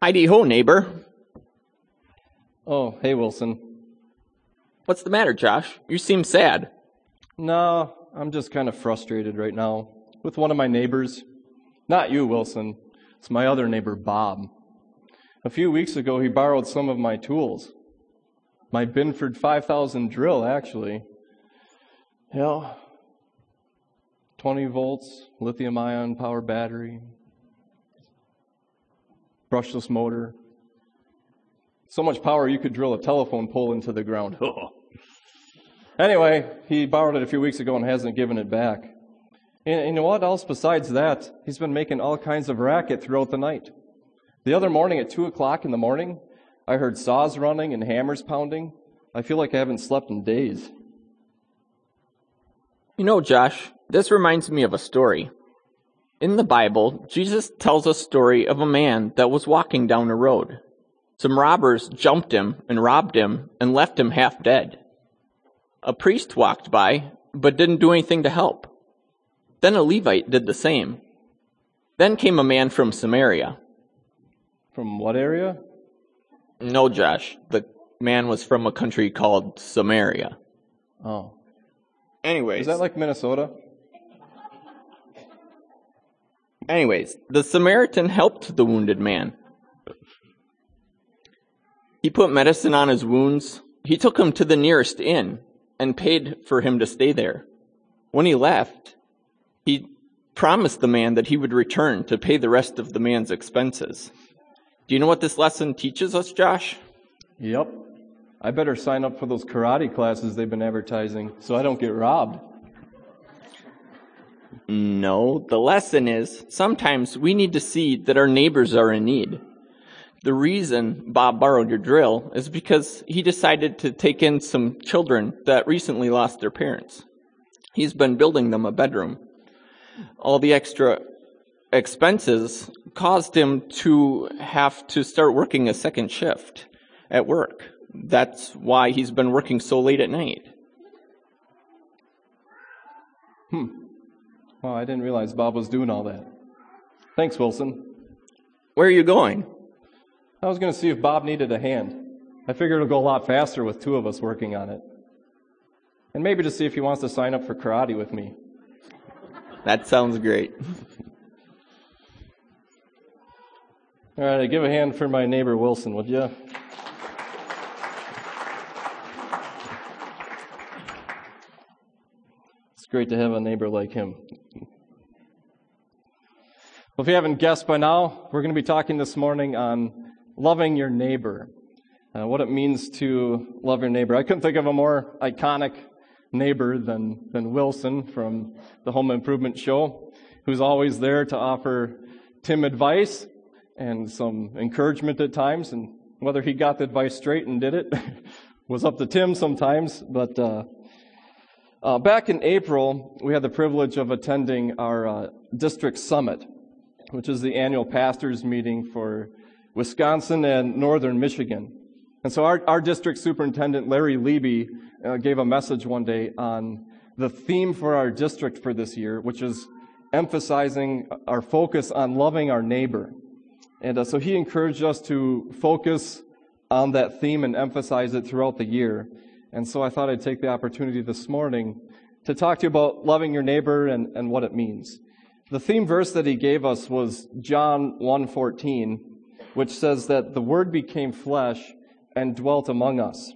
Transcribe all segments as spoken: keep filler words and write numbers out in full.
Heidi-ho, neighbor. Oh, hey, Wilson. What's the matter, Josh? You seem sad. No, I'm just kind of frustrated right now with one of my neighbors. Not you, Wilson. It's my other neighbor, Bob. A few weeks ago, he borrowed some of my tools. My Binford five thousand drill, actually. Yeah. twenty volts, lithium-ion power battery, brushless motor. So much power you could drill a telephone pole into the ground. Anyway, he borrowed it a few weeks ago and hasn't given it back. And you know what else besides that? He's been making all kinds of racket throughout the night. The other morning at two o'clock in the morning, I heard saws running and hammers pounding. I feel like I haven't slept in days. You know, Josh, this reminds me of a story. In the Bible, Jesus tells a story of a man that was walking down a road. Some robbers jumped him and robbed him and left him half dead. A priest walked by, but didn't do anything to help. Then a Levite did the same. Then came a man from Samaria. From what area? No, Josh. The man was from a country called Samaria. Oh. Anyways. Is that like Minnesota? Anyways, the Samaritan helped the wounded man. He put medicine on his wounds. He took him to the nearest inn and paid for him to stay there. When he left, he promised the man that he would return to pay the rest of the man's expenses. Do you know what this lesson teaches us, Josh? Yep. I better sign up for those karate classes they've been advertising so I don't get robbed. No, the lesson is sometimes we need to see that our neighbors are in need. The reason Bob borrowed your drill is because he decided to take in some children that recently lost their parents. He's been building them a bedroom. All the extra expenses caused him to have to start working a second shift at work. That's why he's been working so late at night. Hmm. Well, I didn't realize Bob was doing all that. Thanks, Wilson. Where are you going? I was going to see if Bob needed a hand. I figured it'll go a lot faster with two of us working on it. And maybe to see if he wants to sign up for karate with me. That sounds great. All right, give a hand for my neighbor Wilson, would you? It's great to have a neighbor like him. Well, if you haven't guessed by now, we're going to be talking this morning on loving your neighbor, uh, what it means to love your neighbor. I couldn't think of a more iconic neighbor than, than Wilson from the Home Improvement Show, who's always there to offer Tim advice and some encouragement at times. And whether he got the advice straight and did it was up to Tim sometimes. But uh, uh, back in April, we had the privilege of attending our uh, district summit, which is the annual pastors meeting for Wisconsin and northern Michigan. And so our, our district superintendent, Larry Leby, uh, gave a message one day on the theme for our district for this year, which is emphasizing our focus on loving our neighbor. And uh, so he encouraged us to focus on that theme and emphasize it throughout the year. And so I thought I'd take the opportunity this morning to talk to you about loving your neighbor and, and what it means. The theme verse that he gave us was John one fourteen, which says that the Word became flesh and dwelt among us.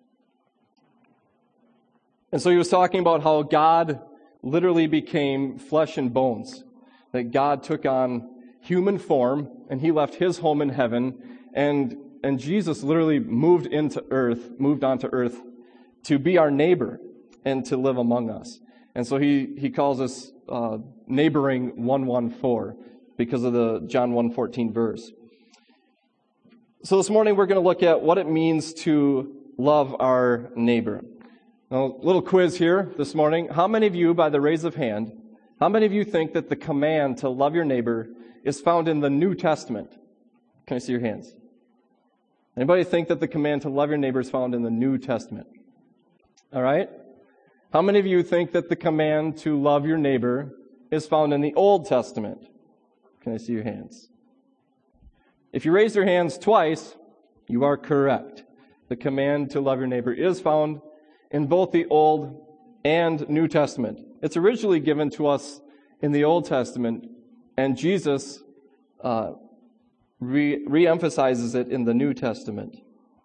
And so he was talking about how God literally became flesh and bones, that God took on human form, and he left his home in heaven, and, and Jesus literally moved into earth, moved onto earth to be our neighbor and to live among us. And so he, he calls us uh, neighboring one fourteen because of the John one fourteen verse. So this morning we're going to look at what it means to love our neighbor. Now, a little quiz here this morning. How many of you, by the raise of hand, how many of you think that the command to love your neighbor is found in the New Testament? Can I see your hands? Anybody think that the command to love your neighbor is found in the New Testament? All right. How many of you think that the command to love your neighbor is found in the Old Testament? Can I see your hands? If you raise your hands twice, you are correct. The command to love your neighbor is found in both the Old and New Testament. It's originally given to us in the Old Testament, and Jesus uh, re- re-emphasizes it in the New Testament.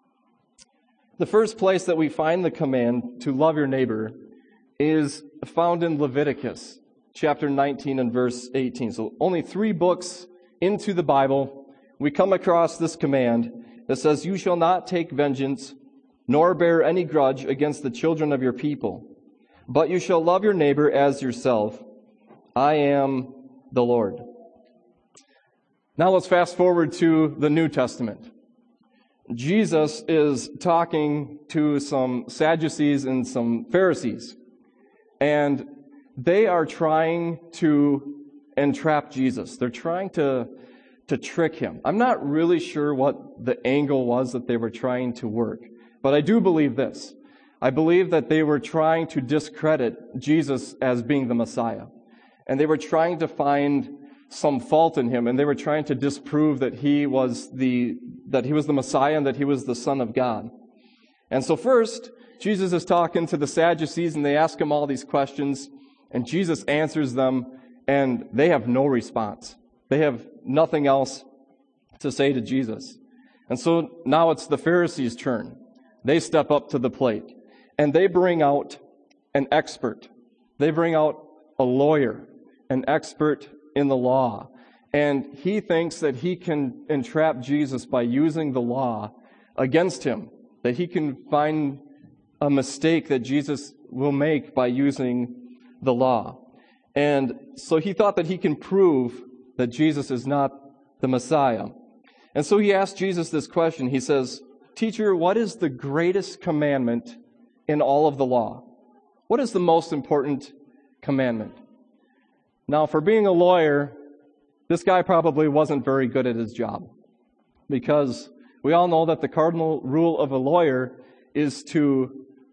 The first place that we find the command to love your neighbor is found in Leviticus chapter nineteen and verse eighteen. So only three books into the Bible, we come across this command that says, "You shall not take vengeance, nor bear any grudge against the children of your people, but you shall love your neighbor as yourself. I am the Lord." Now let's fast forward to the New Testament. Jesus is talking to some Sadducees and some Pharisees, and they are trying to entrap Jesus. They're trying to, to trick him. I'm not really sure what the angle was that they were trying to work, but I do believe this. I believe that they were trying to discredit Jesus as being the Messiah, and they were trying to find some fault in him, and they were trying to disprove that he was the that he was the Messiah and that he was the Son of God. And so first, Jesus is talking to the Sadducees, and they ask him all these questions, and Jesus answers them, and they have no response. They have nothing else to say to Jesus. And so now it's the Pharisees' turn. They step up to the plate, and they bring out an expert. They bring out a lawyer, an expert in the law. And he thinks that he can entrap Jesus by using the law against him, that he can find a mistake that Jesus will make by using the law. And so he thought that he can prove that Jesus is not the Messiah. And so he asked Jesus this question. He says, "Teacher, what is the greatest commandment in all of the law? What is the most important commandment?" Now, for being a lawyer, this guy probably wasn't very good at his job, because we all know that the cardinal rule of a lawyer is to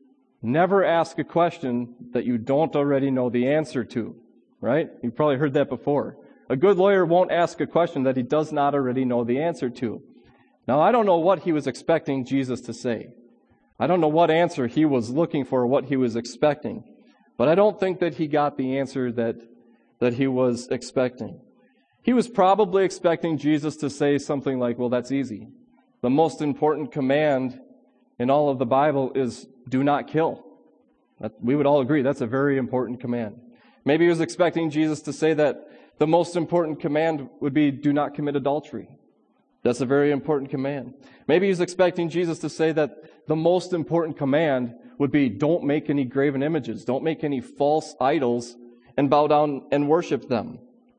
never ask a question that you don't already know the answer to, right? You've probably heard that before. A good lawyer won't ask a question that he does not already know the answer to. Now, I don't know what he was expecting Jesus to say. I don't know what answer he was looking for, what he was expecting. But I don't think that he got the answer that, that he was expecting. He was probably expecting Jesus to say something like, well, that's easy. The most important command in all of the Bible is do not kill. That, we would all agree that's a very important command. Maybe he was expecting Jesus to say that the most important command would be do not commit adultery. That's a very important command. Maybe he was expecting Jesus to say that the most important command would be don't make any graven images, don't make any false idols and bow down and worship them.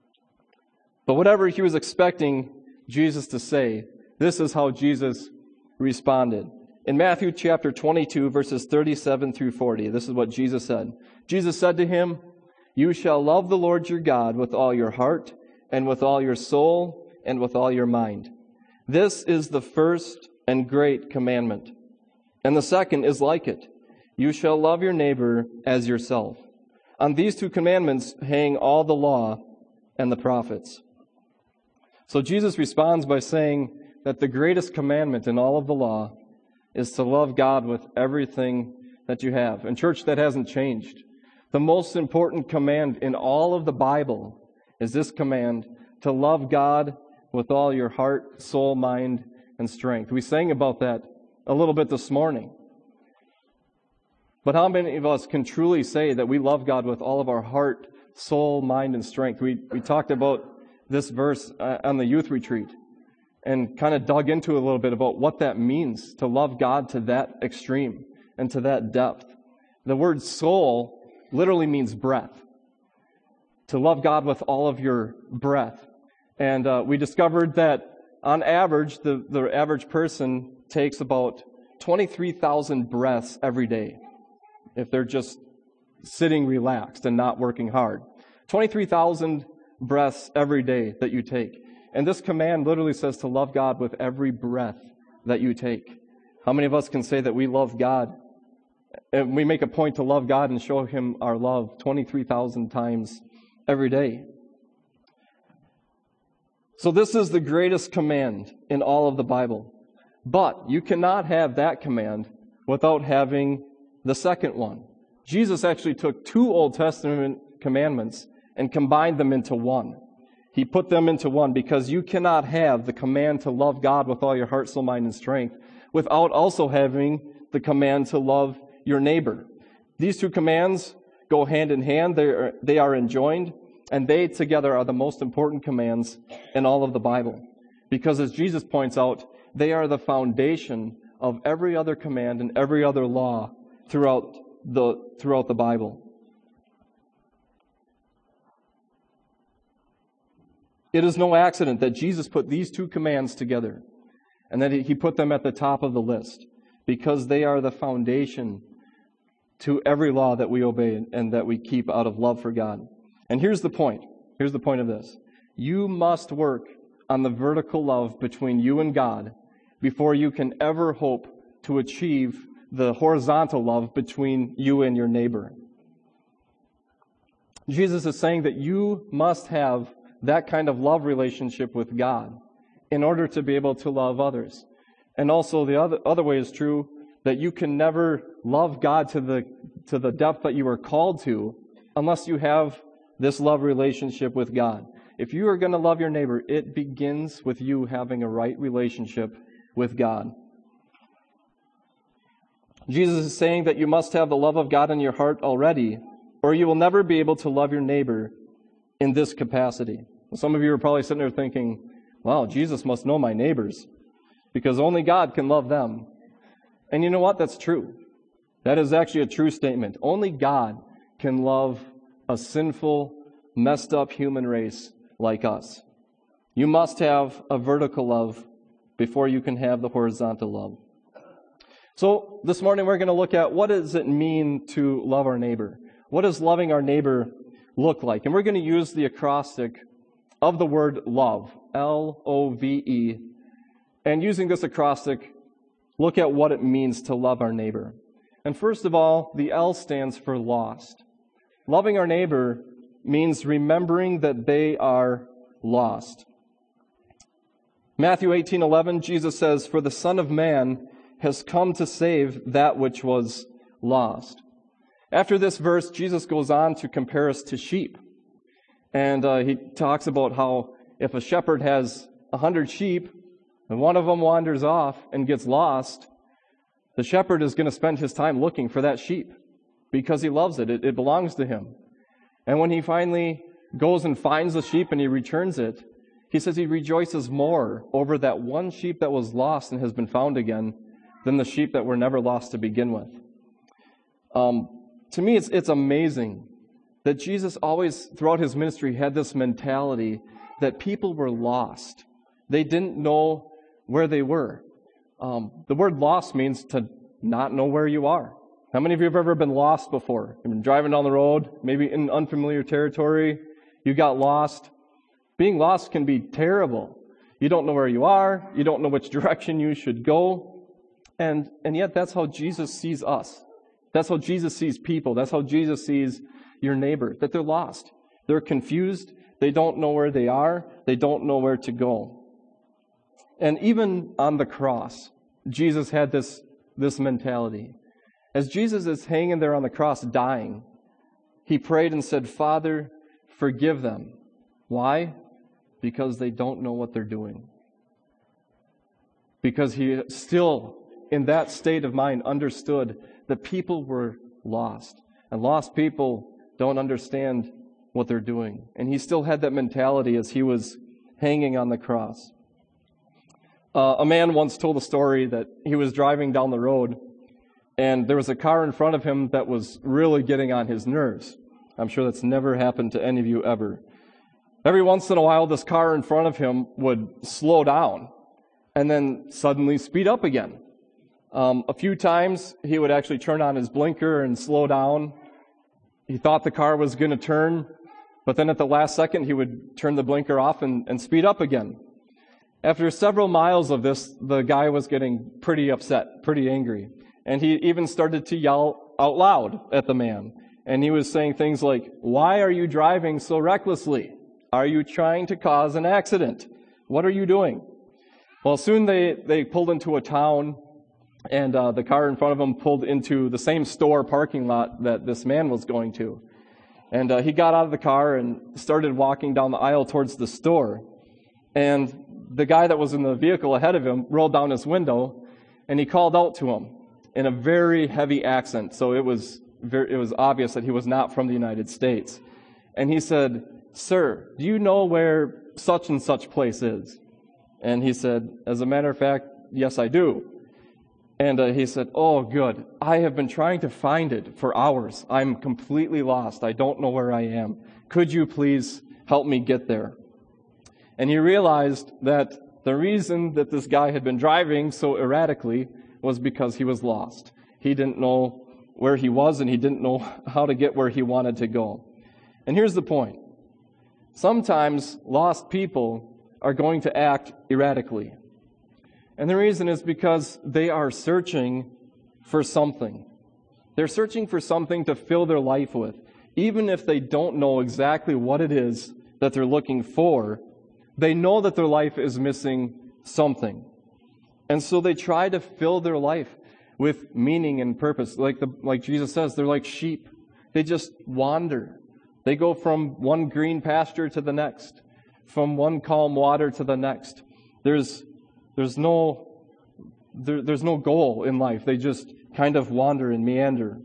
But whatever he was expecting Jesus to say, this is how Jesus responded. In Matthew chapter twenty-two, verses thirty-seven through forty, this is what Jesus said. Jesus said to him, "You shall love the Lord your God with all your heart, and with all your soul, and with all your mind. This is the first and great commandment. And the second is like it. You shall love your neighbor as yourself. On these two commandments hang all the law and the prophets." So Jesus responds by saying that the greatest commandment in all of the law is to love God with everything that you have. And church, that hasn't changed. The most important command in all of the Bible is this command, to love God with all your heart, soul, mind, and strength. We sang about that a little bit this morning. But how many of us can truly say that we love God with all of our heart, soul, mind, and strength? We we talked about this verse uh, on the youth retreat and kind of dug into a little bit about what that means to love God to that extreme and to that depth. The word soul literally means breath. To love God with all of your breath. And uh, we discovered that on average, the, the average person takes about twenty-three thousand breaths every day if they're just sitting relaxed and not working hard. twenty-three thousand breaths every day that you take. And this command literally says to love God with every breath that you take. How many of us can say that we love God? And we make a point to love God and show Him our love twenty-three thousand times every day. So this is the greatest command in all of the Bible. But you cannot have that command without having the second one. Jesus actually took two Old Testament commandments and combined them into one. He put them into one because you cannot have the command to love God with all your heart, soul, mind, and strength without also having the command to love your neighbor. These two commands go hand in hand. They are, they are enjoined, and they together are the most important commands in all of the Bible. Because as Jesus points out, they are the foundation of every other command and every other law throughout the, throughout the Bible. It is no accident that Jesus put these two commands together and that he put them at the top of the list because they are the foundation to every law that we obey and that we keep out of love for God. And here's the point. Here's the point of this. You must work on the vertical love between you and God before you can ever hope to achieve the horizontal love between you and your neighbor. Jesus is saying that you must have that kind of love relationship with God in order to be able to love others. And also the other, other way is true, that you can never love God to the, to the depth that you are called to unless you have this love relationship with God. If you are going to love your neighbor, it begins with you having a right relationship with God. Jesus is saying that you must have the love of God in your heart already, or you will never be able to love your neighbor in this capacity. Some of you are probably sitting there thinking, wow, Jesus must know my neighbors, because only God can love them. And you know what? That's true. That is actually a true statement. Only God can love a sinful, messed up human race like us. You must have a vertical love before you can have the horizontal love. So this morning we're going to look at what does it mean to love our neighbor? What does loving our neighbor look like? And we're going to use the acrostic of the word love, L O V E. And using this acrostic, look at what it means to love our neighbor. And first of all, the L stands for lost. Loving our neighbor means remembering that they are lost. Matthew eighteen eleven, Jesus says, "For the Son of Man has come to save that which was lost." After this verse, Jesus goes on to compare us to sheep. And uh, he talks about how if a shepherd has a hundred sheep and one of them wanders off and gets lost, the shepherd is going to spend his time looking for that sheep because he loves it. it. It belongs to him. And when he finally goes and finds the sheep and he returns it, he says he rejoices more over that one sheep that was lost and has been found again than the sheep that were never lost to begin with. Um, to me, it's, it's amazing that Jesus always, throughout his ministry, had this mentality that people were lost. They didn't know where they were. Um, the word lost means to not know where you are. How many of you have ever been lost before? You've been driving down the road, maybe in unfamiliar territory, you got lost. Being lost can be terrible. You don't know where you are. You don't know which direction you should go. And, and yet that's how Jesus sees us. That's how Jesus sees people. That's how Jesus sees your neighbor, that they're lost. They're confused. They don't know where they are. They don't know where to go. And even on the cross, Jesus had this, this mentality. As Jesus is hanging there on the cross dying, he prayed and said, "Father, forgive them." Why? Because they don't know what they're doing. Because he still, in that state of mind, understood that people were lost. And lost people don't understand what they're doing. And he still had that mentality as he was hanging on the cross. Uh, a man once told a story that he was driving down the road and there was a car in front of him that was really getting on his nerves. I'm sure that's never happened to any of you ever. Every once in a while, this car in front of him would slow down and then suddenly speed up again. Um, a few times, he would actually turn on his blinker and slow down. He thought the car was going to turn, but then at the last second, he would turn the blinker off and, and speed up again. After several miles of this, the guy was getting pretty upset, pretty angry. And he even started to yell out loud at the man. And he was saying things like, "Why are you driving so recklessly? Are you trying to cause an accident? what are you doing? Well, soon they, they pulled into a town, and uh, the car in front of them pulled into the same store parking lot that this man was going to. And uh, he got out of the car and started walking down the aisle towards the store. And the guy that was in the vehicle ahead of him rolled down his window, and he called out to him in a very heavy accent. So it was very, it was obvious that he was not from the United States. And he said, "Sir, do you know where such and such place is?" And he said, "As a matter of fact, yes, I do." And uh, he said, "Oh, good. I have been trying to find it for hours. I'm completely lost. I don't know where I am. Could you please help me get there?" And he realized that the reason that this guy had been driving so erratically was because he was lost. He didn't know where he was, and he didn't know how to get where he wanted to go. And here's the point. Sometimes lost people are going to act erratically. And the reason is because they are searching for something. They're searching for something to fill their life with. Even if they don't know exactly what it is that they're looking for, they know that their life is missing something. And so they try to fill their life with meaning and purpose. Like the like Jesus says, they're like sheep. They just wander. They go from one green pasture to the next, from one calm water to the next. There's there's no there, there's no goal in life. They just kind of wander and meander.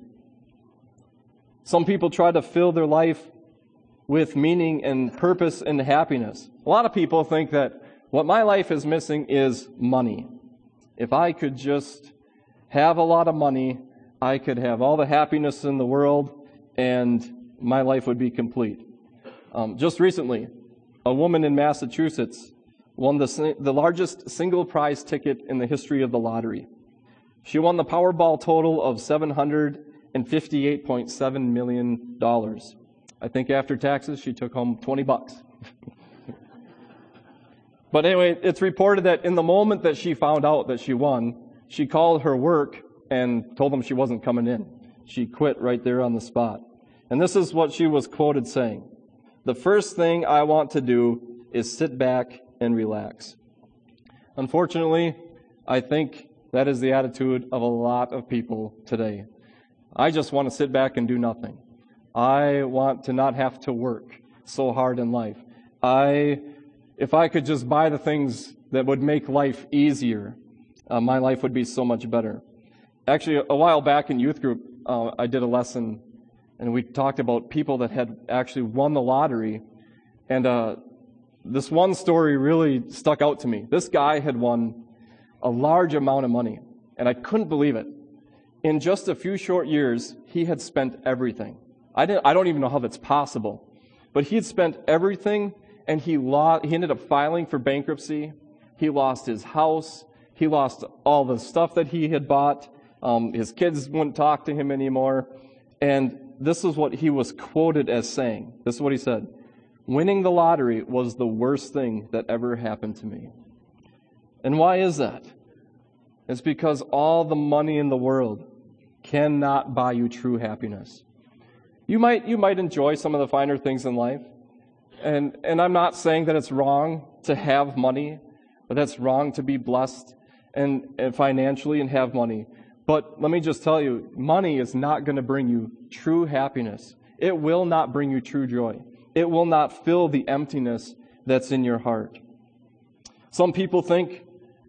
Some people try to fill their life with meaning and purpose and happiness. A lot of people think that what my life is missing is money. If I could just have a lot of money, I could have all the happiness in the world, and my life would be complete. Um, just recently, a woman in Massachusetts won the, the largest single prize ticket in the history of the lottery. She won the Powerball total of seven hundred fifty-eight point seven million dollars. I think after taxes, she took home twenty bucks. But anyway, it's reported that in the moment that she found out that she won, she called her work and told them she wasn't coming in. She quit right there on the spot. And this is what she was quoted saying: "The first thing I want to do is sit back and relax." Unfortunately, I think that is the attitude of a lot of people today. I just want to sit back and do nothing. I want to not have to work so hard in life. I, if I could just buy the things that would make life easier, uh, my life would be so much better. Actually, a while back in youth group, uh, I did a lesson, and we talked about people that had actually won the lottery. And uh, this one story really stuck out to me. This guy had won a large amount of money, and I couldn't believe it. In just a few short years, he had spent everything. I didn't, I don't even know how that's possible. But he had spent everything, and he lost, he ended up filing for bankruptcy. He lost his house. He lost all the stuff that he had bought. Um, his kids wouldn't talk to him anymore. And this is what he was quoted as saying. This is what he said: "Winning the lottery was the worst thing that ever happened to me." And why is that? It's because all the money in the world cannot buy you true happiness. You might you might enjoy some of the finer things in life. And and I'm not saying that it's wrong to have money, but that's wrong to be blessed and, and financially and have money. But let me just tell you, money is not going to bring you true happiness. It will not bring you true joy. It will not fill the emptiness that's in your heart. Some people think,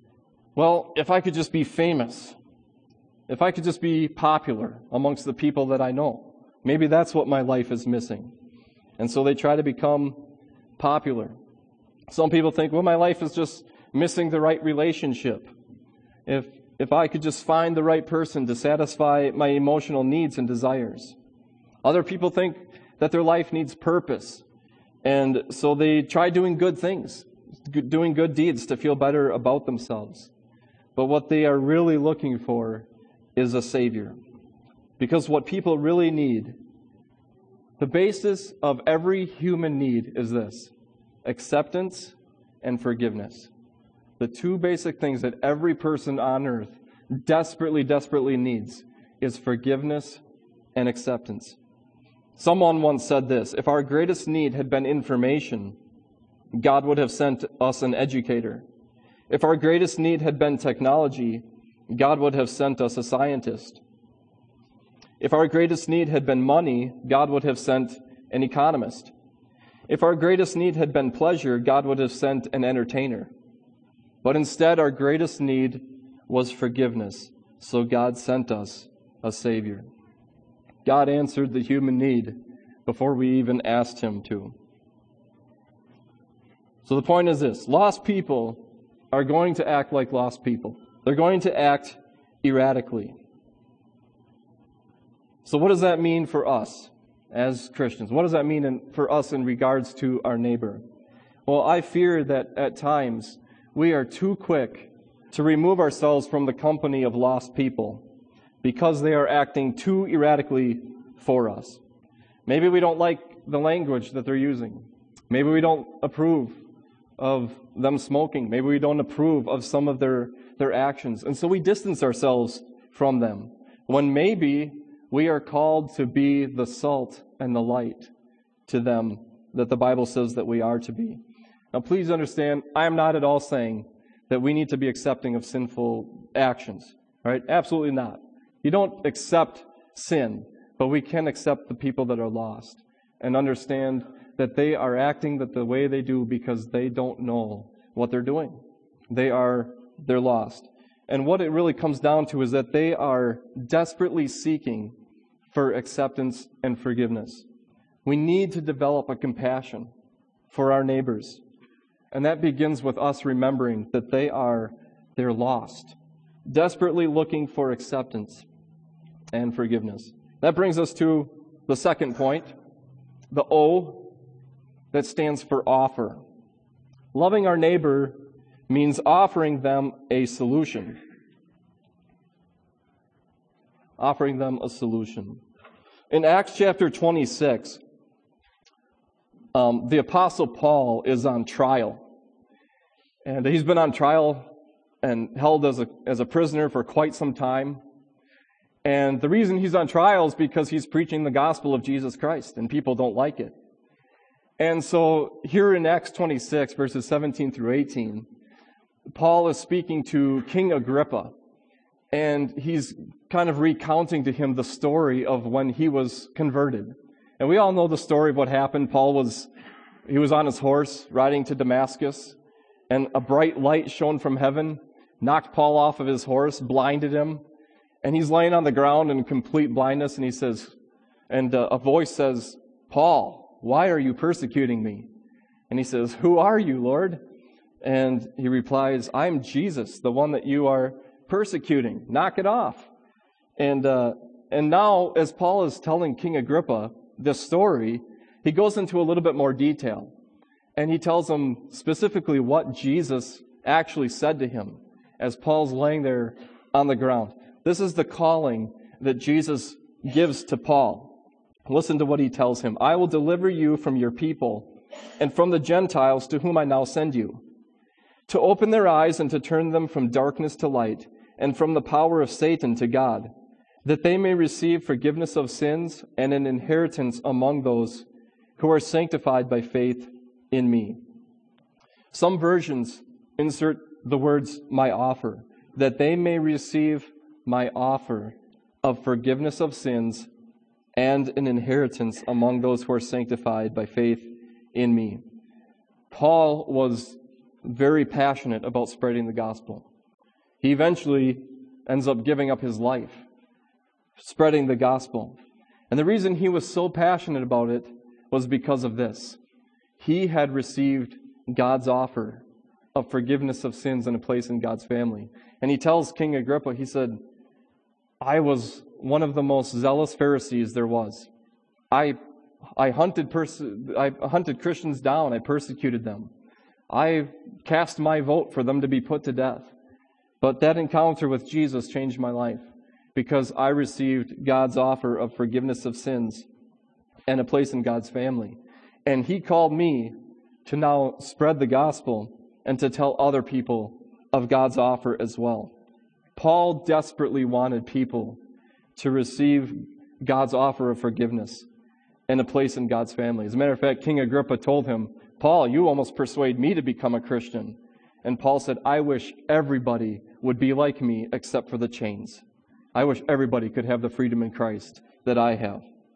well, if I could just be famous, if I could just be popular amongst the people that I know, maybe that's what my life is missing. And so they try to become popular. Some people think, well, my life is just missing the right relationship. If if I could just find the right person to satisfy my emotional needs and desires. Other people think that their life needs purpose. And so they try doing good things, doing good deeds to feel better about themselves. But what they are really looking for is a Savior. Because what people really need, the basis of every human need is this: acceptance and forgiveness. The two basic things that every person on earth desperately, desperately needs is forgiveness and acceptance. Someone once said this: if our greatest need had been information, God would have sent us an educator. If our greatest need had been technology, God would have sent us a scientist. If our greatest need had been money, God would have sent an economist. If our greatest need had been pleasure, God would have sent an entertainer. But instead, our greatest need was forgiveness, so God sent us a Savior. God answered the human need before we even asked Him to. So the point is this: lost people are going to act like lost people. They're going to act erratically. So what does that mean for us as Christians? What does that mean in, for us in regards to our neighbor? Well, I fear that at times we are too quick to remove ourselves from the company of lost people because they are acting too erratically for us. Maybe we don't like the language that they're using. Maybe we don't approve of them smoking. Maybe we don't approve of some of their, their actions. And so we distance ourselves from them, when maybe we are called to be the salt and the light to them that the Bible says that we are to be. Now please understand, I am not at all saying that we need to be accepting of sinful actions, right? Absolutely not. You don't accept sin, but we can accept the people that are lost and understand that they are acting that the way they do because they don't know what they're doing. They are, they're lost. And what it really comes down to is that they are desperately seeking for acceptance and forgiveness. We need to develop a compassion for our neighbors. And that begins with us remembering that they are, they're lost, desperately looking for acceptance and forgiveness. That brings us to the second point, the O, that stands for offer. Loving our neighbor means offering them a solution. Offering them a solution. In Acts chapter twenty-six, um, the Apostle Paul is on trial. And he's been on trial and held as a, as a prisoner for quite some time. And the reason he's on trial is because he's preaching the gospel of Jesus Christ, and people don't like it. And so here in Acts twenty-six, verses seventeen through eighteen, Paul is speaking to King Agrippa, and he's kind of recounting to him the story of when he was converted. And we all know the story of what happened. Paul was, he was on his horse riding to Damascus, and a bright light shone from heaven, knocked Paul off of his horse, blinded him, and he's laying on the ground in complete blindness, and he says, and uh, a voice says, "Paul, why are you persecuting me?" And he says, "Who are you, Lord?" And he replies, "I'm Jesus, the one that you are persecuting. Knock it off." And uh, and now, as Paul is telling King Agrippa this story, he goes into a little bit more detail. And he tells him specifically what Jesus actually said to him as Paul's laying there on the ground. This is the calling that Jesus gives to Paul. Listen to what he tells him. "I will deliver you from your people and from the Gentiles to whom I now send you, to open their eyes and to turn them from darkness to light and from the power of Satan to God, that they may receive forgiveness of sins and an inheritance among those who are sanctified by faith in me." Some versions insert the words, "my offer," that they may receive my offer of forgiveness of sins and an inheritance among those who are sanctified by faith in me. Paul was very passionate about spreading the gospel. He eventually ends up giving up his life, spreading the gospel. And the reason he was so passionate about it was because of this. He had received God's offer of forgiveness of sins and a place in God's family. And he tells King Agrippa, he said, "I was one of the most zealous Pharisees there was. I I hunted pers- I hunted Christians down. I persecuted them. I cast my vote for them to be put to death. But that encounter with Jesus changed my life because I received God's offer of forgiveness of sins and a place in God's family. And He called me to now spread the gospel and to tell other people of God's offer as well." Paul desperately wanted people to receive God's offer of forgiveness and a place in God's family. As a matter of fact, King Agrippa told him, Paul, you almost persuade me to become a Christian. And Paul said, I wish everybody would be like me except for the chains. I wish everybody could have the freedom in Christ that I have.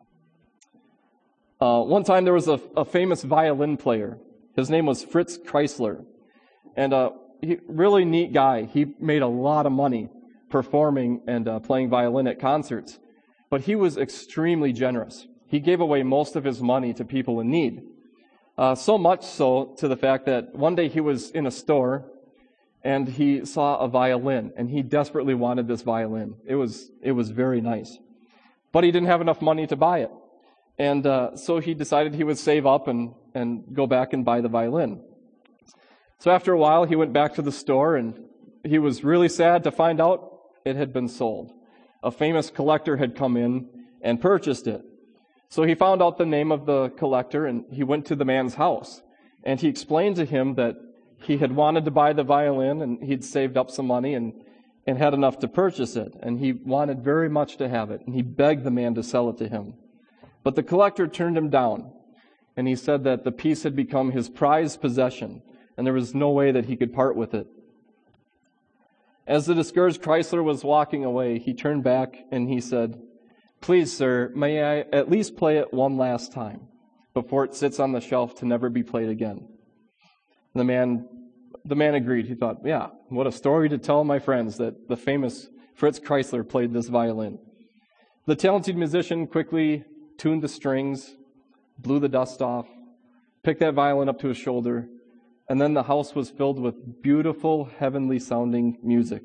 Uh, one time there was a, a famous violin player. His name was Fritz Kreisler. And a he, really neat guy. He made a lot of money performing and uh, playing violin at concerts. But he was extremely generous. He gave away most of his money to people in need. Uh, so much so to the fact that one day he was in a store and he saw a violin, and he desperately wanted this violin. It was it was very nice. But he didn't have enough money to buy it. And uh, so he decided he would save up and, and go back and buy the violin. So after a while, he went back to the store, and he was really sad to find out it had been sold. A famous collector had come in and purchased it. So he found out the name of the collector, and he went to the man's house. And he explained to him that he had wanted to buy the violin, and he'd saved up some money and, and had enough to purchase it. And he wanted very much to have it. And he begged the man to sell it to him. But the collector turned him down. And he said that the piece had become his prized possession, and there was no way that he could part with it. As the discouraged Kreisler was walking away, he turned back and he said, Please, sir, may I at least play it one last time before it sits on the shelf to never be played again? The man, the man agreed. He thought, yeah, what a story to tell my friends that the famous Fritz Kreisler played this violin. The talented musician quickly tuned the strings, blew the dust off, picked that violin up to his shoulder, and then the house was filled with beautiful, heavenly-sounding music.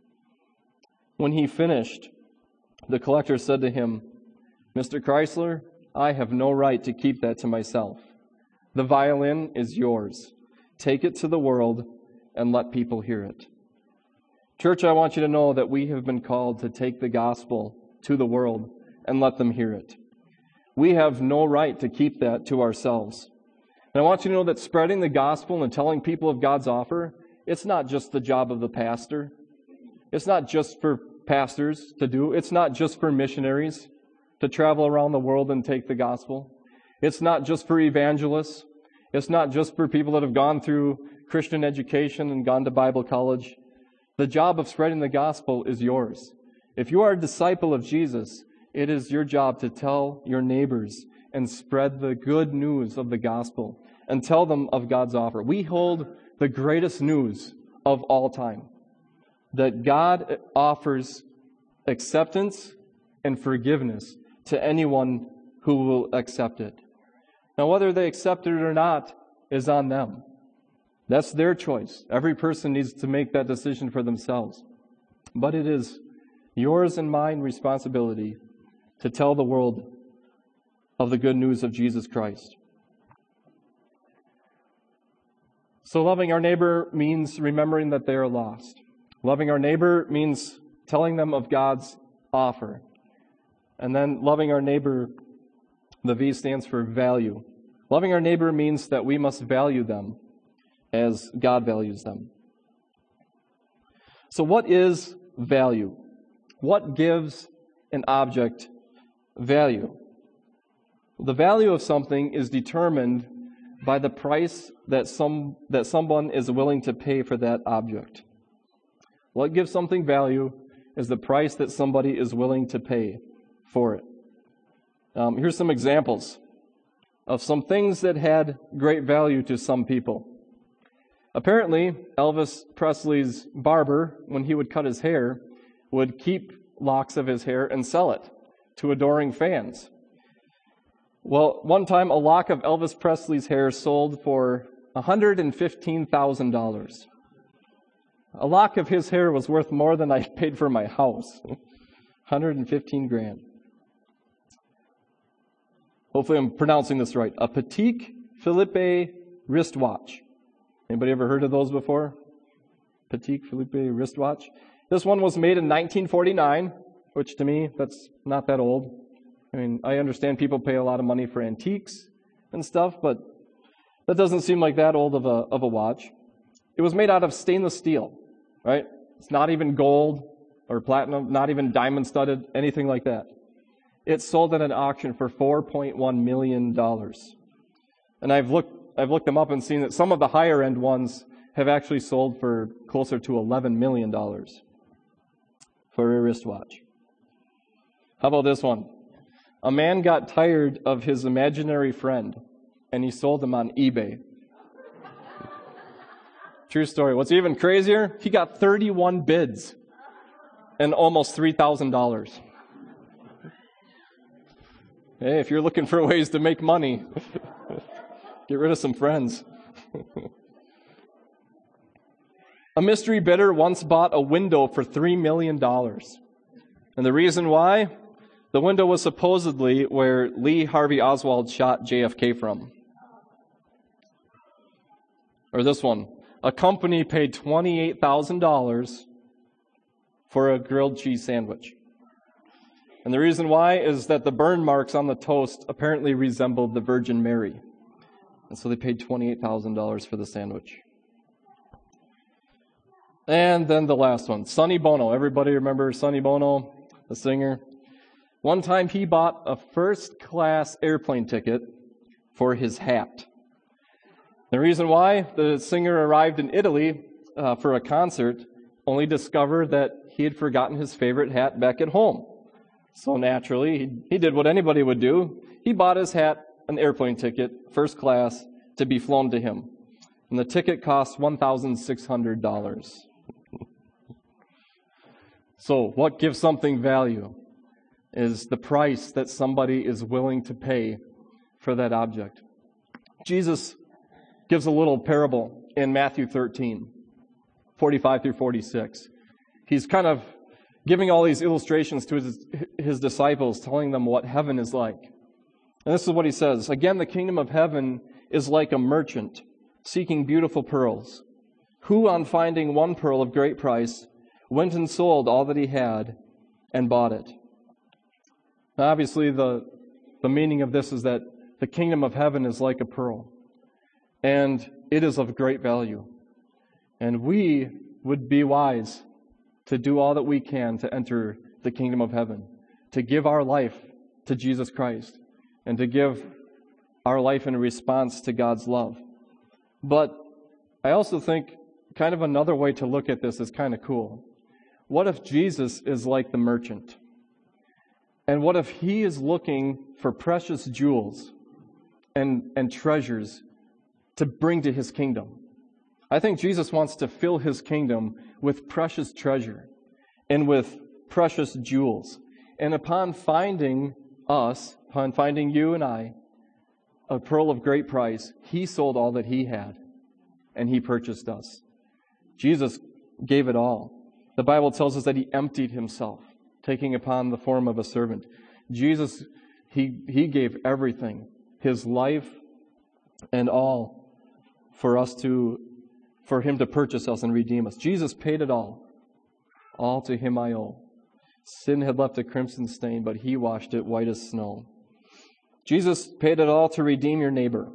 When he finished, the collector said to him, Mister Kreisler, I have no right to keep that to myself. The violin is yours. Take it to the world and let people hear it. Church, I want you to know that we have been called to take the gospel to the world and let them hear it. We have no right to keep that to ourselves. And I want you to know that spreading the gospel and telling people of God's offer, it's not just the job of the pastor. It's not just for pastors to do. It's not just for missionaries to travel around the world and take the gospel. It's not just for evangelists. It's not just for people that have gone through Christian education and gone to Bible college. The job of spreading the gospel is yours. If you are a disciple of Jesus, it is your job to tell your neighbors and spread the good news of the gospel and tell them of God's offer. We hold the greatest news of all time, that God offers acceptance and forgiveness to anyone who will accept it. Now, whether they accept it or not is on them. That's their choice. Every person needs to make that decision for themselves. But it is yours and mine responsibility to tell the world of the good news of Jesus Christ. So loving our neighbor means remembering that they are lost. Loving our neighbor means telling them of God's offer. And then loving our neighbor, the V stands for value. Loving our neighbor means that we must value them as God values them. So what is value? What gives an object value? The value of something is determined by the price that some that someone is willing to pay for that object. What gives something value is the price that somebody is willing to pay for it. Um, here's some examples of some things that had great value to some people. Apparently, Elvis Presley's barber, when he would cut his hair, would keep locks of his hair and sell it to adoring fans. Well, one time a lock of Elvis Presley's hair sold for one hundred fifteen thousand dollars. A lock of his hair was worth more than I paid for my house. one hundred fifteen grand. Hopefully I'm pronouncing this right. A Patek Philippe wristwatch. Anybody ever heard of those before? Patek Philippe wristwatch. This one was made in nineteen forty-nine, which to me, that's not that old. I mean, I understand people pay a lot of money for antiques and stuff, but that doesn't seem like that old of a of a watch. It was made out of stainless steel, right? It's not even gold or platinum, not even diamond studded, anything like that. It sold at an auction for four point one million dollars. And I've looked I've looked them up and seen that some of the higher end ones have actually sold for closer to eleven million dollars for a wristwatch. How about this one? A man got tired of his imaginary friend, and he sold him on eBay. True story. What's even crazier? He got thirty-one bids and almost three thousand dollars. Hey, if you're looking for ways to make money, get rid of some friends. A mystery bidder once bought a window for three million dollars. And the reason why? The window was supposedly where Lee Harvey Oswald shot J F K from. Or this one. A company paid twenty-eight thousand dollars for a grilled cheese sandwich. And the reason why is that the burn marks on the toast apparently resembled the Virgin Mary. And so they paid twenty-eight thousand dollars for the sandwich. And then the last one, Sonny Bono. Everybody remember Sonny Bono, the singer? One time he bought a first-class airplane ticket for his hat. The reason why? The singer arrived in Italy uh, for a concert, only discovered that he had forgotten his favorite hat back at home. So naturally, he, he did what anybody would do. He bought his hat, an airplane ticket, first class, to be flown to him. And the ticket cost one thousand six hundred dollars. So what gives something value is the price that somebody is willing to pay for that object. Jesus gives a little parable in Matthew thirteen, forty-five through forty-six. He's kind of giving all these illustrations to his, his disciples, telling them what heaven is like. And this is what he says. Again, the kingdom of heaven is like a merchant seeking beautiful pearls, who on finding one pearl of great price went and sold all that he had and bought it. Now, obviously, the, the meaning of this is that the kingdom of heaven is like a pearl, and it is of great value. And we would be wise to do all that we can to enter the kingdom of heaven, to give our life to Jesus Christ, and to give our life in response to God's love. But I also think kind of another way to look at this is kind of cool. What if Jesus is like the merchant? And what if he is looking for precious jewels and, and treasures to bring to his kingdom? I think Jesus wants to fill his kingdom with precious treasure and with precious jewels. And upon finding us, upon finding you and I, a pearl of great price, he sold all that he had, and he purchased us. Jesus gave it all. The Bible tells us that he emptied himself, taking upon the form of a servant. Jesus, he, he gave everything, his life and all, for us to, for him to purchase us and redeem us. Jesus paid it all. All to him I owe. Sin had left a crimson stain, but he washed it white as snow. Jesus paid it all to redeem your neighbor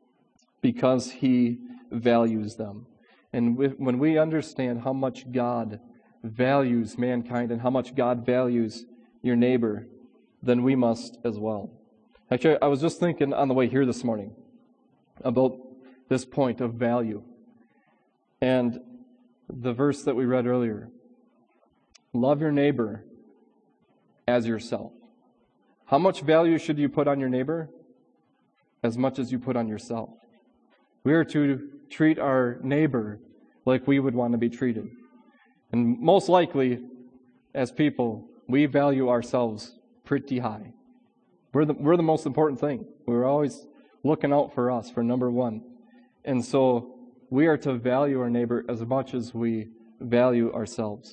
because he values them. And when we understand how much God values mankind and how much God values your neighbor, then we must as well. Actually, I was just thinking on the way here this morning about this point of value. And the verse that we read earlier, love your neighbor as yourself. How much value should you put on your neighbor? As much as you put on yourself. We are to treat our neighbor like we would want to be treated. And most likely, as people, we value ourselves pretty high. We're the, we're the most important thing. We're always looking out for us, for number one. And so we are to value our neighbor as much as we value ourselves.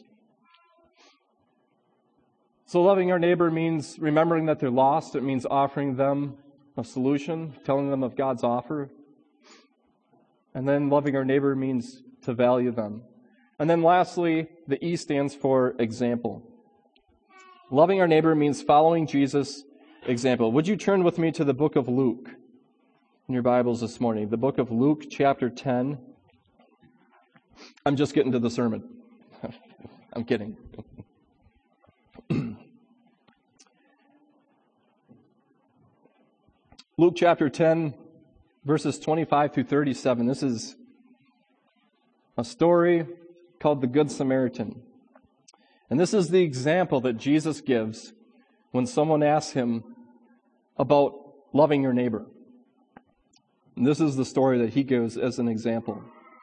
So loving our neighbor means remembering that they're lost. It means offering them a solution, telling them of God's offer. And then loving our neighbor means to value them. And then lastly, the E stands for example. Loving our neighbor means following Jesus' example. Would you turn with me to the book of Luke in your Bibles this morning? The book of Luke, chapter ten. I'm just getting to the sermon. I'm kidding. Luke chapter ten, verses twenty-five through thirty-seven. This is a story called the Good Samaritan. And this is the example that Jesus gives when someone asks him about loving your neighbor. And this is the story that he gives as an example.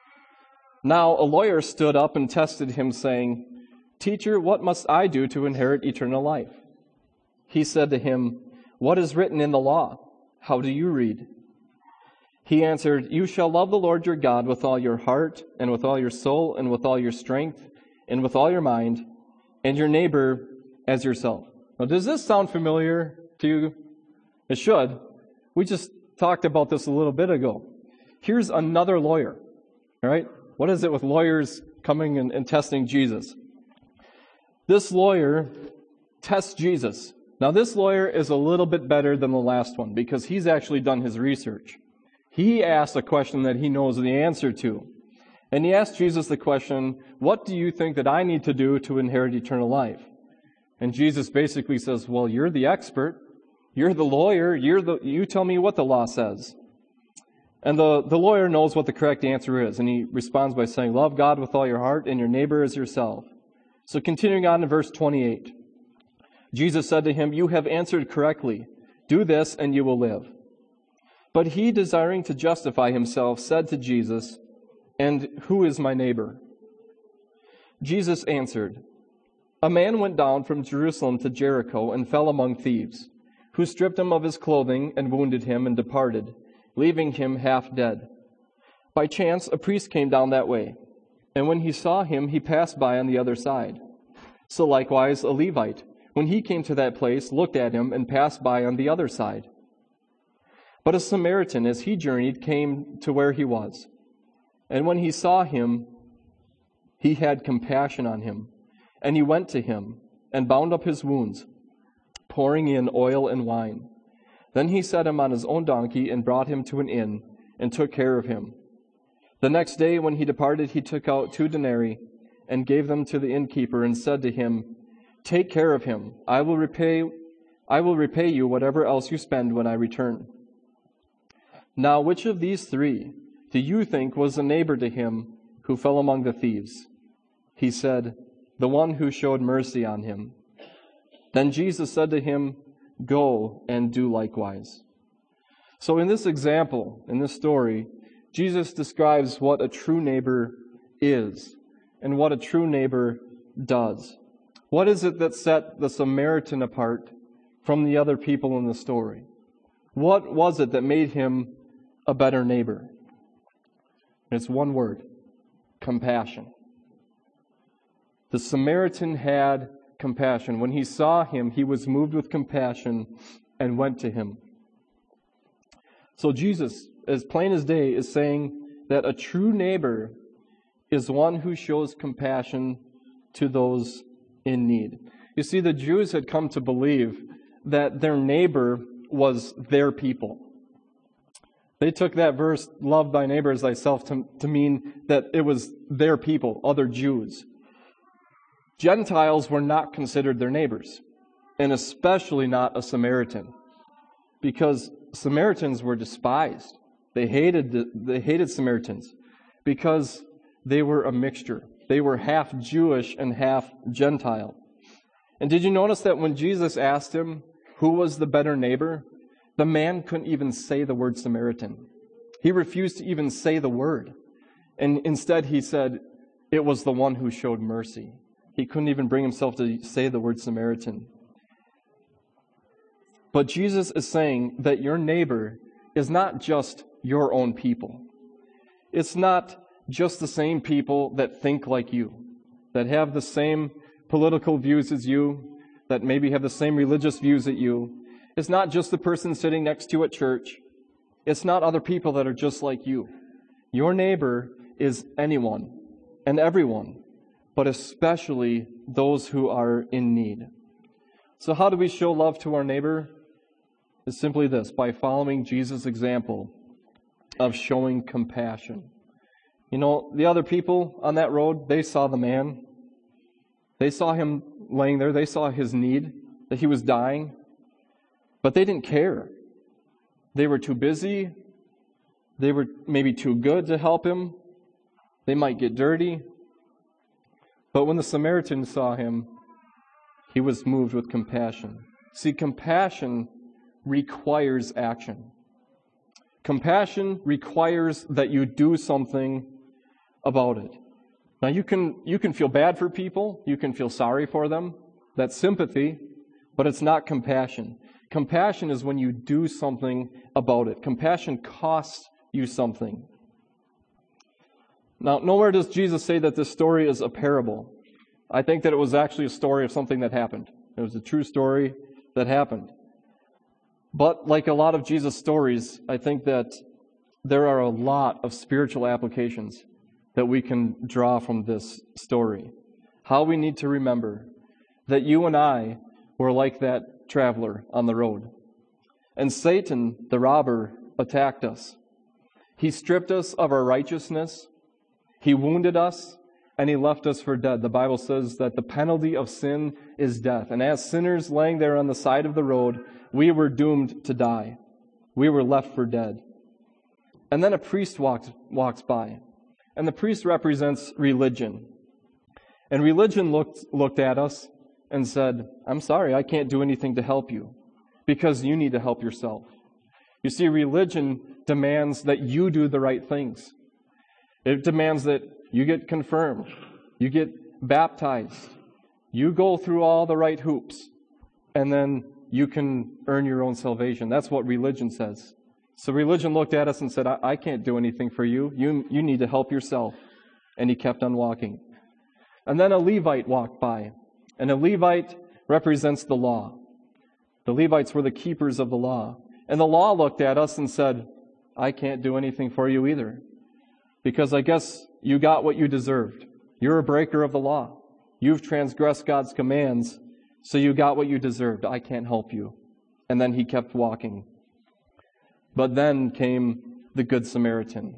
Now a lawyer stood up and tested him, saying, "Teacher, what must I do to inherit eternal life?" He said to him, "What is written in the law? How do you read?" He answered, "You shall love the Lord your God with all your heart, and with all your soul, and with all your strength, and with all your mind, and your neighbor as yourself." Now, does this sound familiar to you? It should. We just talked about this a little bit ago. Here's another lawyer, all right? What is it with lawyers coming and, and testing Jesus? This lawyer tests Jesus. Now, this lawyer is a little bit better than the last one because he's actually done his research. He asked a question that he knows the answer to. And he asked Jesus the question, "What do you think that I need to do to inherit eternal life?" And Jesus basically says, "Well, you're the expert. You're the lawyer. You're the, you tell me what the law says." And the, the lawyer knows what the correct answer is. And he responds by saying, "Love God with all your heart and your neighbor as yourself." So continuing on in verse twenty-eight, Jesus said to him, "You have answered correctly. Do this and you will live." But he, desiring to justify himself, said to Jesus, "And who is my neighbor?" Jesus answered, "A man went down from Jerusalem to Jericho and fell among thieves, who stripped him of his clothing and wounded him and departed, leaving him half dead. By chance a priest came down that way, and when he saw him, he passed by on the other side. So likewise a Levite, when he came to that place, looked at him and passed by on the other side. But a Samaritan, as he journeyed, came to where he was. And when he saw him, he had compassion on him. And he went to him and bound up his wounds, pouring in oil and wine. Then he set him on his own donkey and brought him to an inn and took care of him. The next day when he departed, he took out two denarii and gave them to the innkeeper and said to him, 'Take care of him. I will repay, I will repay you whatever else you spend when I return.' Now which of these three do you think was a neighbor to him who fell among the thieves?" He said, "The one who showed mercy on him." Then Jesus said to him, "Go and do likewise." So in this example, in this story, Jesus describes what a true neighbor is and what a true neighbor does. What is it that set the Samaritan apart from the other people in the story? What was it that made him a better neighbor? It's one word: compassion. The Samaritan had compassion. When he saw him, he was moved with compassion and went to him. So Jesus, as plain as day, is saying that a true neighbor is one who shows compassion to those in need. You see, the Jews had come to believe that their neighbor was their people. They took that verse, "Love thy neighbor as thyself," to, to mean that it was their people, other Jews. Gentiles were not considered their neighbors, and especially not a Samaritan, because Samaritans were despised. They hated the, they hated Samaritans because they were a mixture. They were half Jewish and half Gentile. And did you notice that when Jesus asked him who was the better neighbor, the man couldn't even say the word Samaritan. He refused to even say the word. And instead he said it was the one who showed mercy. He couldn't even bring himself to say the word Samaritan. But Jesus is saying that your neighbor is not just your own people. It's not just the same people that think like you, that have the same political views as you, that maybe have the same religious views as you. It's not just the person sitting next to you at church. It's not other people that are just like you. Your neighbor is anyone and everyone, but especially those who are in need. So how do we show love to our neighbor? It's simply this: by following Jesus' example of showing compassion. You know, the other people on that road, they saw the man. They saw him laying there. They saw his need, that he was dying. But they didn't care. They were too busy They were maybe too good to help him. They might get dirty. But when the Samaritan saw him, he was moved with compassion. See, compassion requires action. Compassion requires that you do something about it. Now, you can, you can feel bad for people. You can feel sorry for them. That's sympathy, but it's not compassion. Compassion is when you do something about it. Compassion costs you something. Now, nowhere does Jesus say that this story is a parable. I think that it was actually a story of something that happened. It was a true story that happened. But like a lot of Jesus' stories, I think that there are a lot of spiritual applications that we can draw from this story. How we need to remember that you and I were like that traveler on the road. And Satan, the robber, attacked us. He stripped us of our righteousness. He wounded us, and he left us for dead. The Bible says that the penalty of sin is death. And as sinners laying there on the side of the road, we were doomed to die. We were left for dead. And then a priest walks, walks by. And the priest represents religion. And religion looked, looked at us and said, I'm sorry, I can't do anything to help you because you need to help yourself. You see, religion demands that you do the right things. It demands that you get confirmed, you get baptized, you go through all the right hoops, and then you can earn your own salvation. That's what religion says. So religion looked at us and said, I, I can't do anything for you. You. You need to help yourself. And he kept on walking. And then a Levite walked by. And a Levite represents the law. The Levites were the keepers of the law. And the law looked at us and said, I can't do anything for you either. Because I guess you got what you deserved. You're a breaker of the law. You've transgressed God's commands, so you got what you deserved. I can't help you. And then he kept walking. But then came the Good Samaritan,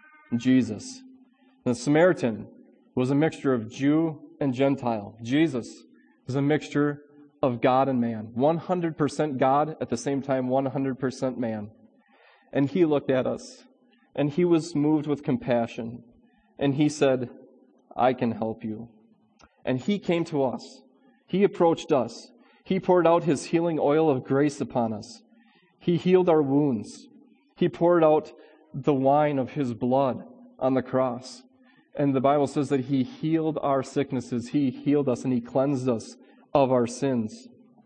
Jesus. The Samaritan was a mixture of Jew and Gentile. Jesus was a mixture of God and man. one hundred percent God, at the same time one hundred percent man. And he looked at us, and he was moved with compassion. And he said, I can help you. And he came to us. He approached us. He poured out his healing oil of grace upon us. He healed our wounds. He poured out the wine of his blood on the cross. And the Bible says that he healed our sicknesses. He healed us and he cleansed us of our sins.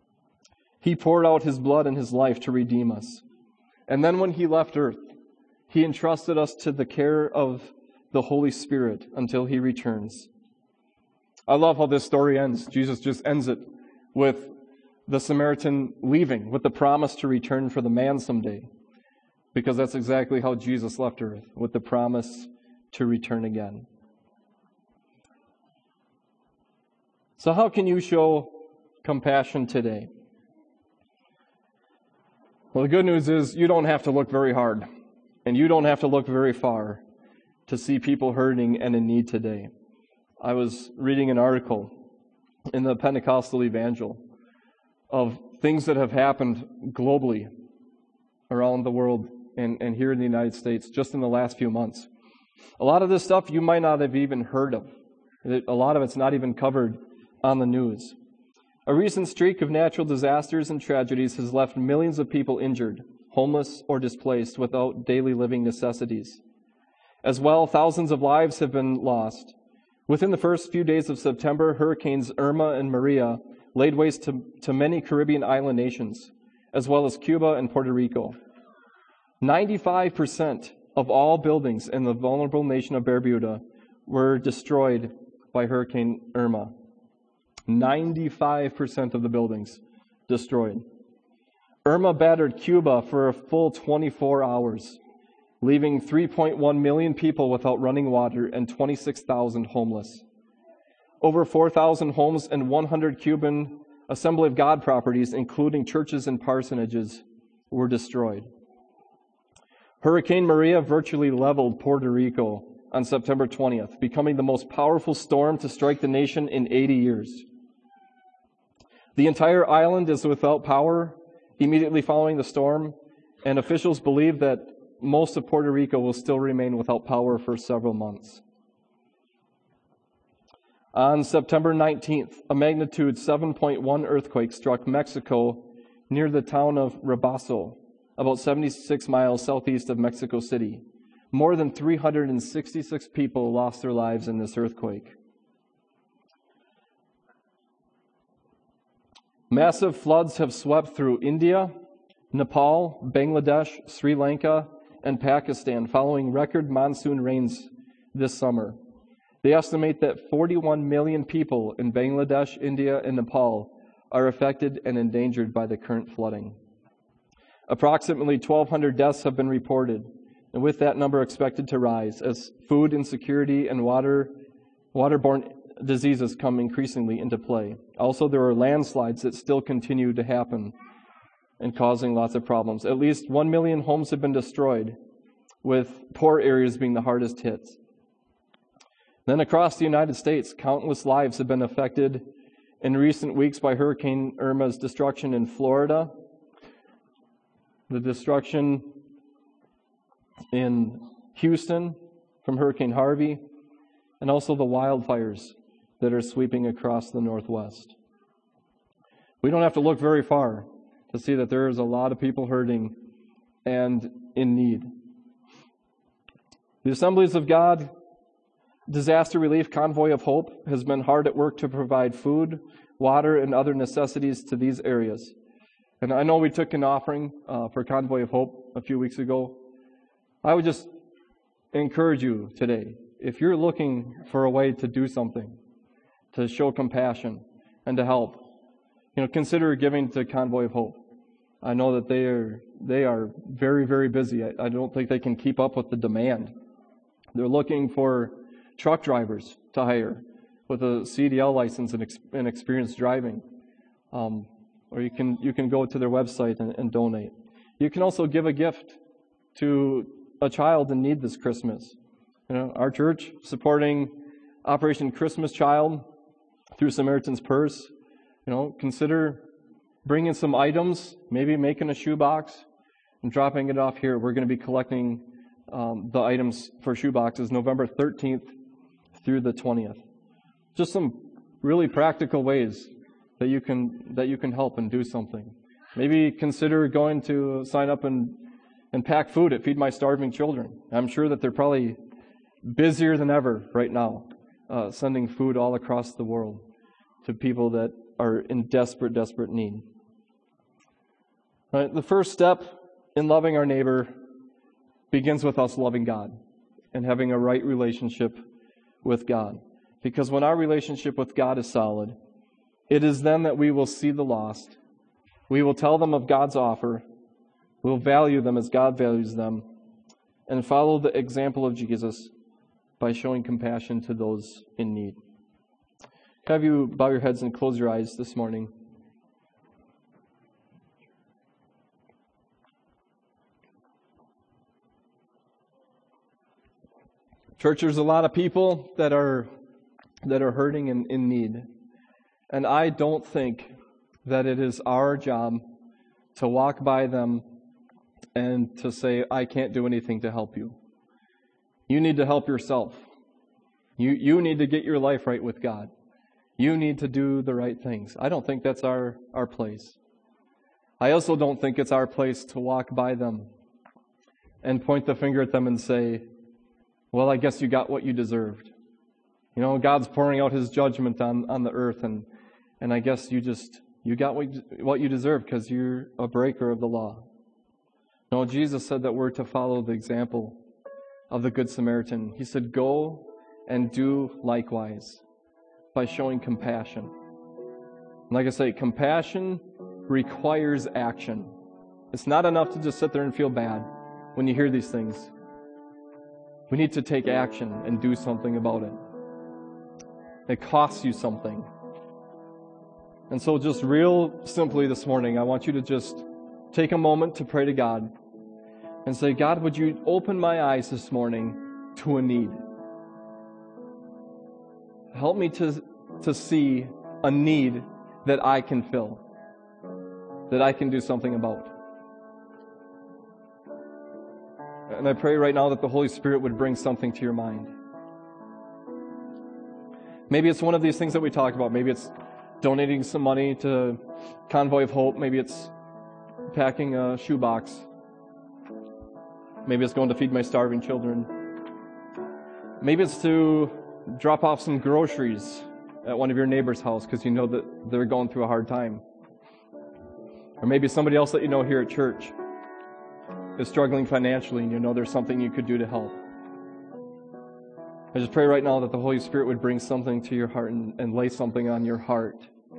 He poured out his blood and his life to redeem us. And then when he left earth, he entrusted us to the care of the Holy Spirit until he returns. I love how this story ends. Jesus just ends it with the Samaritan leaving, with the promise to return for the man someday. Because that's exactly how Jesus left earth, with the promise to return again. So how can you show compassion today? Well, the good news is you don't have to look very hard, and you don't have to look very far to see people hurting and in need today. I was reading an article in the Pentecostal Evangel of things that have happened globally around the world and, and here in the United States just in the last few months. A lot of this stuff you might not have even heard of. A lot of it's not even covered on the news. A recent streak of natural disasters and tragedies has left millions of people injured, homeless, or displaced without daily living necessities. As well, thousands of lives have been lost. Within the first few days of September, hurricanes Irma and Maria laid waste to, to many Caribbean island nations, as well as Cuba and Puerto Rico. ninety-five percent of all buildings in the vulnerable nation of Bermuda were destroyed by Hurricane Irma. ninety-five percent of the buildings destroyed. Irma battered Cuba for a full twenty-four hours, leaving three point one million people without running water and twenty-six thousand homeless. Over four thousand homes and one hundred Cuban Assembly of God properties, including churches and parsonages, were destroyed. Hurricane Maria virtually leveled Puerto Rico on September twentieth, becoming the most powerful storm to strike the nation in eighty years. The entire island is without power immediately following the storm, and officials believe that most of Puerto Rico will still remain without power for several months. On September nineteenth, a magnitude seven point one earthquake struck Mexico near the town of Rabaso, about seventy-six miles southeast of Mexico City. More than three hundred sixty-six people lost their lives in this earthquake. Massive floods have swept through India, Nepal, Bangladesh, Sri Lanka, and Pakistan following record monsoon rains this summer. They estimate that forty-one million people in Bangladesh, India, and Nepal are affected and endangered by the current flooding. Approximately twelve hundred deaths have been reported, and with that number expected to rise as food insecurity and water, waterborne diseases come increasingly into play. Also, there are landslides that still continue to happen and causing lots of problems. At least one million homes have been destroyed, with poor areas being the hardest hit. Then across the United States, countless lives have been affected in recent weeks by Hurricane Irma's destruction in Florida, the destruction in Houston from Hurricane Harvey, and also the wildfires that are sweeping across the Northwest. We don't have to look very far to see that there is a lot of people hurting and in need. The Assemblies of God Disaster Relief Convoy of Hope has been hard at work to provide food, water, and other necessities to these areas. And I know we took an offering uh, for Convoy of Hope a few weeks ago. I would just encourage you today, if you're looking for a way to do something, to show compassion and to help, you know, consider giving to Convoy of Hope. I know that they are they are very, very busy. I, I don't think they can keep up with the demand. They're looking for truck drivers to hire with a C D L license and, ex, and experience driving. Um, or you can you can go to their website and, and donate. You can also give a gift to a child in need this Christmas. You know, our church supporting Operation Christmas Child through Samaritan's Purse. You know, consider bringing some items, maybe making a shoebox and dropping it off here. We're going to be collecting um, the items for shoeboxes November thirteenth through the twentieth. Just some really practical ways that you can that you can help and do something. Maybe consider going to sign up and and pack food at Feed My Starving Children. I'm sure that they're probably busier than ever right now, uh, sending food all across the world to people that are in desperate, desperate need. All right, the first step in loving our neighbor begins with us loving God and having a right relationship with God. Because when our relationship with God is solid, it is then that we will see the lost. We will tell them of God's offer. We'll value them as God values them, and follow the example of Jesus by showing compassion to those in need. Have you bow your heads and close your eyes this morning? Church, there's a lot of people that are that are hurting and in need. And I don't think that it is our job to walk by them and to say, I can't do anything to help you. You need to help yourself. You you need to get your life right with God. You need to do the right things. I don't think that's our, our place. I also don't think it's our place to walk by them and point the finger at them and say, well, I guess you got what you deserved. You know, God's pouring out His judgment on, on the earth, and and I guess you just, you got what you, what you deserve because you're a breaker of the law. No, Jesus said that we're to follow the example of the Good Samaritan. He said, go and do likewise by showing compassion. Like I say, compassion requires action. It's not enough to just sit there and feel bad when you hear these things. We need to take action and do something about it. It costs you something. And so just real simply this morning, I want you to just take a moment to pray to God and say, God, would you open my eyes this morning to a need? Help me to, to see a need that I can fill, that I can do something about. And I pray right now that the Holy Spirit would bring something to your mind. Maybe it's one of these things that we talked about. Maybe it's donating some money to Convoy of Hope. Maybe it's packing a shoebox. Maybe it's going to feed my starving children. Maybe it's to drop off some groceries at one of your neighbor's house because you know that they're going through a hard time. Or maybe somebody else that you know here at church is struggling financially and you know there's something you could do to help. I just pray right now that the Holy Spirit would bring something to your heart and, and lay something on your heart.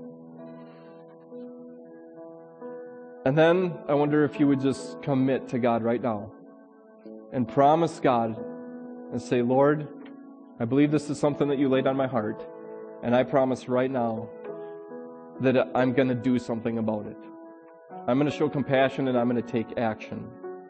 And then I wonder if you would just commit to God right now and promise God and say, Lord, I believe this is something that you laid on my heart, and I promise right now that I'm going to do something about it. I'm going to show compassion and I'm going to take action.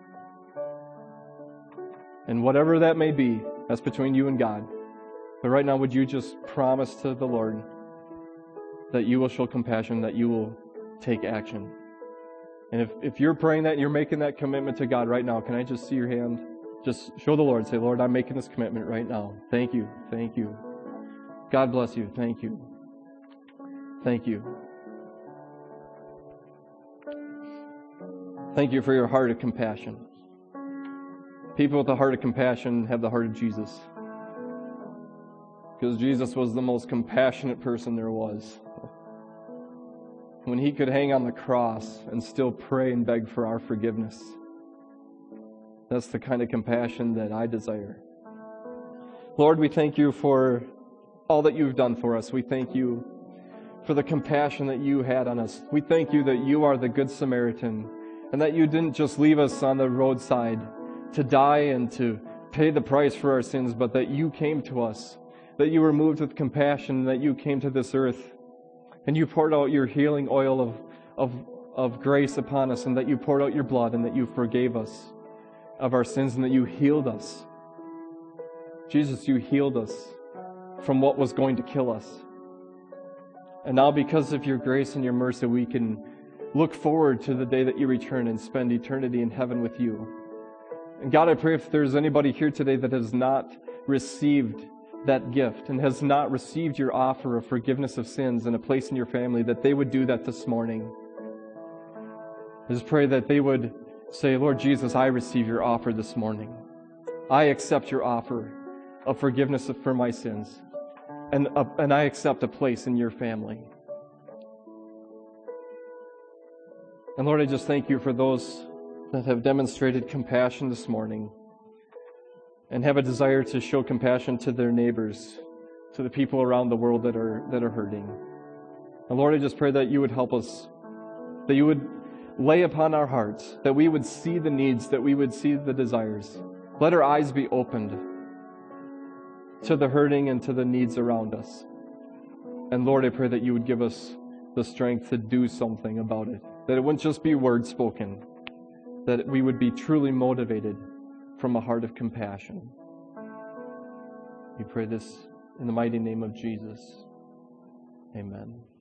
And whatever that may be, that's between you and God. But right now, would you just promise to the Lord that you will show compassion, that you will take action? And if, if you're praying that, you're making that commitment to God right now, can I just see your hand? Just show the Lord. Say, Lord, I'm making this commitment right now. Thank you. Thank you. God bless you. Thank you. Thank you. Thank you for your heart of compassion. People with a heart of compassion have the heart of Jesus. Because Jesus was the most compassionate person there was. When he could hang on the cross and still pray and beg for our forgiveness. That's the kind of compassion that I desire. Lord, we thank you for all that you've done for us. We thank you for the compassion that you had on us. We thank you that you are the Good Samaritan and that you didn't just leave us on the roadside to die and to pay the price for our sins, but that you came to us, that you were moved with compassion, that you came to this earth and you poured out your healing oil of, of, of grace upon us, and that you poured out your blood and that you forgave us of our sins and that you healed us. Jesus, you healed us from what was going to kill us. And now because of your grace and your mercy, we can look forward to the day that you return and spend eternity in heaven with you. And God, I pray if there's anybody here today that has not received that gift and has not received your offer of forgiveness of sins and a place in your family, that they would do that this morning. I just pray that they would say, Lord Jesus, I receive your offer this morning. I accept your offer of forgiveness for my sins, and, uh, and I accept a place in your family. And Lord, I just thank you for those that have demonstrated compassion this morning and have a desire to show compassion to their neighbors, to the people around the world that are that are hurting. And Lord, I just pray that you would help us, that you would lay upon our hearts, that we would see the needs, that we would see the desires. Let our eyes be opened to the hurting and to the needs around us. And Lord, I pray that you would give us the strength to do something about it, that it wouldn't just be words spoken, that we would be truly motivated from a heart of compassion. We pray this in the mighty name of Jesus. Amen.